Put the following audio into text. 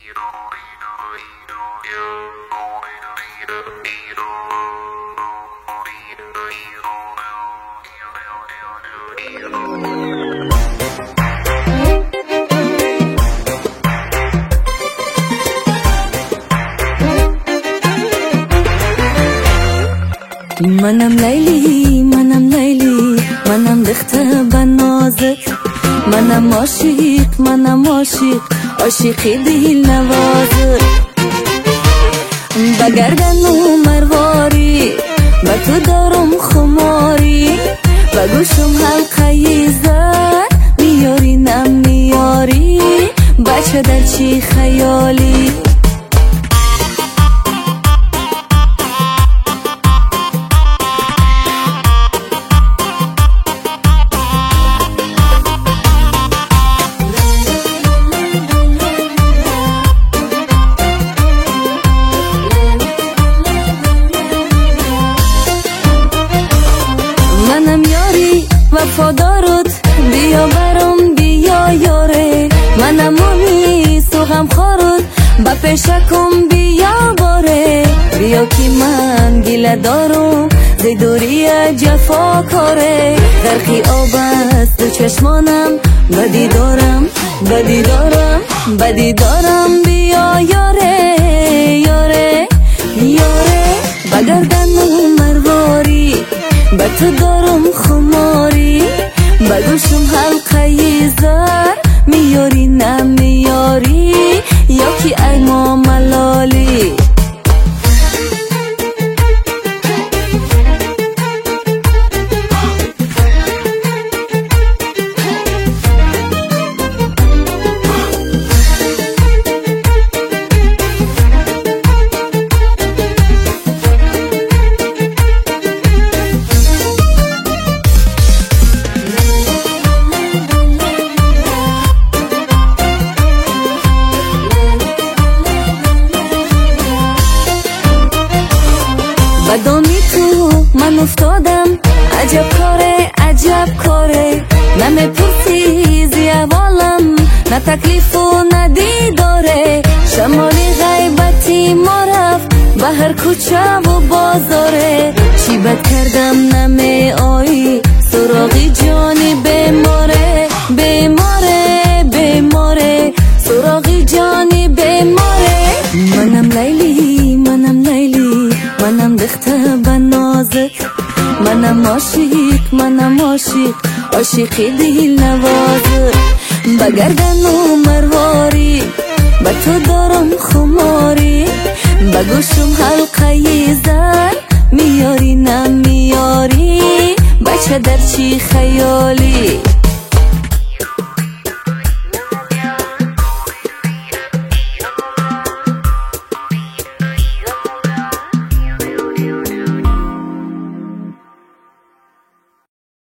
منم لیلی منم دخت بنازک منم عاشق عاشقی دل نوازک بگردن و مرواری با تو دارم خماری بگوشم حلقه زر میاری نم میاری بچه در چی خیالی منم یاری وفادارت بیا برام بیا یاره منم آمیز و غمخوارت با پیشکم بیا باره بیا که من گله دارم زی دوری جفا کاره غرقی آب است دو چشمانم بدی دارم بیا یاره بگردن و مرواری با تو دارم خماری بگوشم حلقه زر میاری نمیاری یا که ای ما ملالی بدانی تو من افتادم عجب کاره نمیپرسی زی احوالم نه تکلیف و نه دیداره شمالی غیبتی ما رفت به هر کوچه و بازاره چی بد کردم نمی آیی سراغی جانی بماره سراغی جانی بماره منم لیلی منم دخت بنازک منم عاشق عاشقی دل نوازک بگردن و مرواری با تو دارم خماری بگوشم حلقه زر میاری نمیاری بچه در چی خیالی